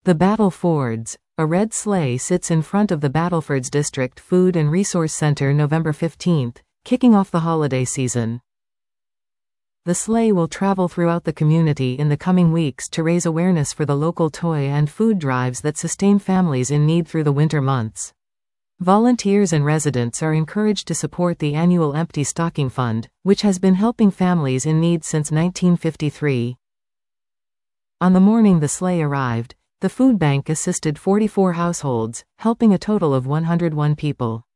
The Battlefords. A red sleigh sits in front of the Battlefords District Food and Resource Center November 15th, kicking off the holiday season. The sleigh will travel throughout the community in the coming weeks to raise awareness for the local toy and food drives that sustain families in need through the winter months. Volunteers and residents are encouraged to support the annual Empty Stocking Fund, which has been helping families in need since 1953. On the morning the sleigh arrived, the food bank assisted 44 households, helping a total of 101 people.